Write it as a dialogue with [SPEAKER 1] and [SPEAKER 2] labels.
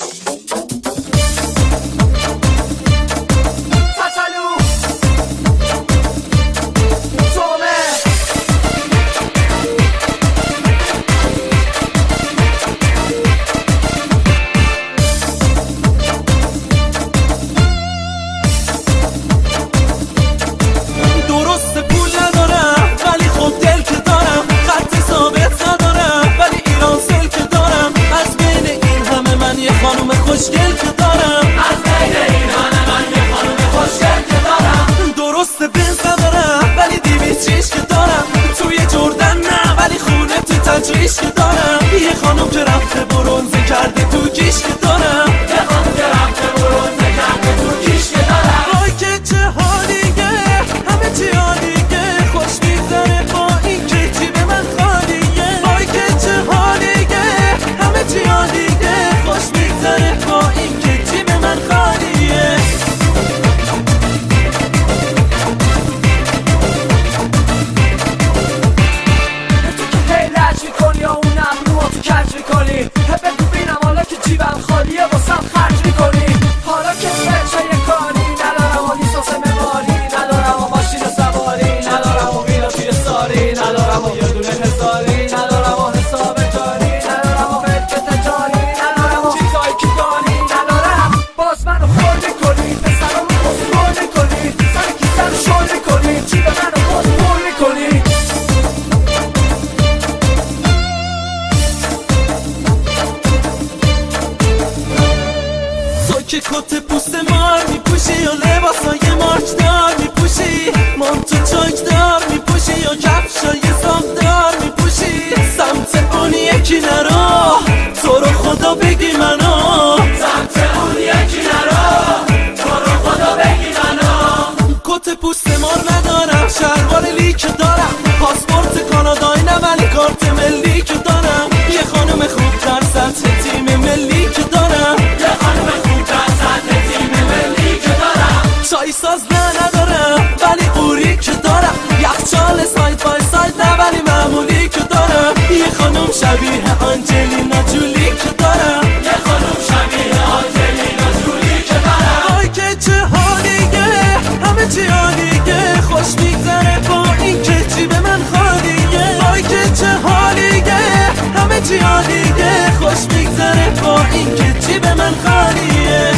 [SPEAKER 1] خوشگل که دارم،
[SPEAKER 2] از بین این همه من یه خانوم خوشگل که دارم.
[SPEAKER 1] درسته بنز ندارم ولی 200 که دارم، توی جردن نه ولی خونه تو تجریش که دارم. یه خانوم که رفته برونزه کرده تو کیش که دارم،
[SPEAKER 2] یه خانوم که رفته برونزه کرده تو کیش که دارم.
[SPEAKER 1] وای که چه حالیه، همه چی عالیه، خوش میگذره با این که جیب من خالیه. وای که چه حالیه، همه چی عالیه، خوش میگذره با این که جیب من خالیه.
[SPEAKER 2] تو که هی لج میکنی یا اون ابرو تو کج میکنی، بگو بینم حالا که جیبم خالیه واسم خرج میکنی. حالا که چه کاری ندارم و لیسانس معماری ندارم و ماشین سواری ندارم و ویلا توی ساری ندارم و یه دونه حساری ندارم و حساب جاری ندارم و ملک تجاری ندارم و چیزایی که داری ندارم. باز منو خورده کنی، پسرامو بزرگ کنی، سر کیسه رو شل کنی، جیب منو باز پر کنی.
[SPEAKER 1] تو که کت پوست مار میپوشی یا لباسای مارچ دار میپوشی، مانتو چاک دار میپوشی یا کفشای ساختار میپوشی. سمت اون یکی نرو، تو رو خدا بگی منو،
[SPEAKER 2] سمت اون یکی نرو، تو رو خدا بگی منو.
[SPEAKER 1] کت پوست مار ندارم، شلوار لیک دارم، پاسپورت کانادایی نه ولی کارت ملی که دارم. یه خانم خوب در سطح تیم ملی که دارم،
[SPEAKER 2] یه خانم خوب در سطح تیم ملی که دارم.
[SPEAKER 1] چای ساز ندارم ولی قوری که دارم، یخچال ساید بای ساید نه ولی معمولی که دارم. یه خانم شبیه آنجلینا جولی که دارم،
[SPEAKER 2] یه خانم شبیه آنجلینا جولی که دارم.
[SPEAKER 1] وای که چه حالیه، همه چی عالیه، خوش میگذره با این که جیب من خالیه. وای که چه حالیه، همه چی عالیه، خوش میگذره با این که جیب من خالیه.